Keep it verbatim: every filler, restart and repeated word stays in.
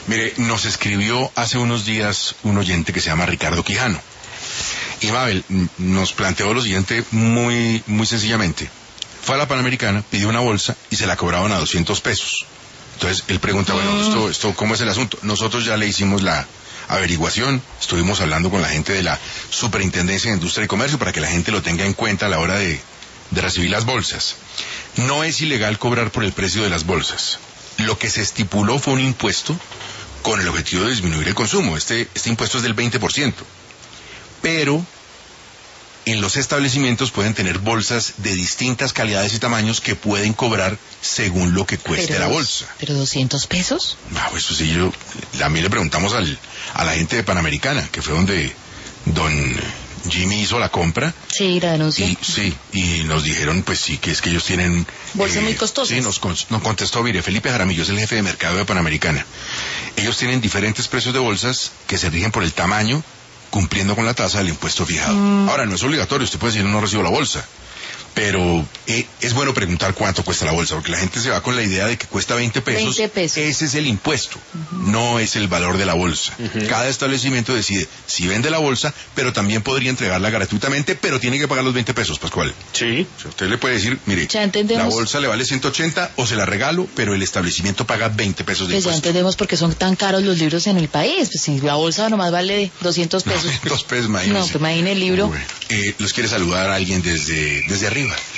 Mire, nos escribió hace unos días un oyente que se llama Ricardo Quijano. Y Mabel nos planteó lo siguiente muy, muy sencillamente. Fue a la Panamericana, pidió una bolsa y se la cobraban a doscientos pesos. Entonces él pregunta, bueno, esto, esto, ¿cómo es el asunto? Nosotros ya le hicimos la averiguación, estuvimos hablando con la gente de la Superintendencia de Industria y Comercio para que la gente lo tenga en cuenta a la hora de, de recibir las bolsas. No es ilegal cobrar por el precio de las bolsas. Lo que se estipuló fue un impuesto con el objetivo de disminuir el consumo. Este, este impuesto es del veinte por ciento. Pero en los establecimientos pueden tener bolsas de distintas calidades y tamaños que pueden cobrar según lo que cueste pero, la bolsa. ¿Pero doscientos pesos? Ah, pues eso sí, yo, a mí le preguntamos al, a la gente de Panamericana, que fue donde don Jimmy hizo la compra. Sí, la denuncia. Y, sí, y nos dijeron, pues sí, que es que ellos tienen... Bolsas eh, muy costosas. Sí, nos, nos contestó, mire, Felipe Jaramillo es el jefe de mercado de Panamericana. Ellos tienen diferentes precios de bolsas que se rigen por el tamaño, cumpliendo con la tasa del impuesto fijado. Mm. Ahora, no es obligatorio, usted puede decir, no recibo la bolsa, pero eh, es bueno preguntar cuánto cuesta la bolsa, porque la gente se va con la idea de que cuesta veinte pesos. veinte pesos. Ese es el impuesto, uh-huh. No es el valor de la bolsa. Uh-huh. Cada establecimiento decide si vende la bolsa, pero también podría entregarla gratuitamente, pero tiene que pagar los veinte pesos, Pascual. Sí. O sea, usted le puede decir, mire, la bolsa le vale ciento ochenta o se la regalo, pero el establecimiento paga veinte pesos de pues impuesto. Ya entendemos por qué son tan caros los libros en el país. Pues si la bolsa nomás vale doscientos pesos. doscientos pesos, imagínese. No, pues imagine el libro. Bueno, eh, los quiere saludar a alguien desde, desde arriba.